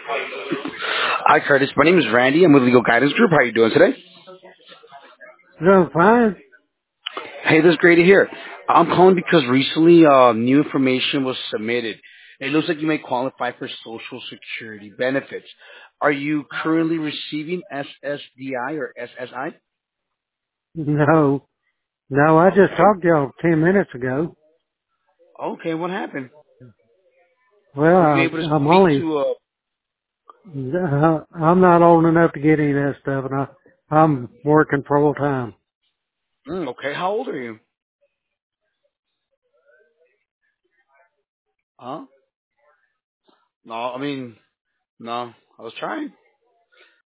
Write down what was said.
Hi, Curtis. My name is Randy. I'm with Legal Guidance Group. How are you doing today? No, fine. Hey, that's great to hear. I'm calling because recently new information was submitted. It looks like you may qualify for Social Security benefits. Are you currently receiving SSDI or SSI? No, no, I just Okay. talked to y'all 10 minutes ago. Okay, what happened? Well, Were you able to I'm speak only, to I'm not old enough to get any of that stuff, and I'm working full time. okay, how old are you? Huh? No, I mean, no, I was trying.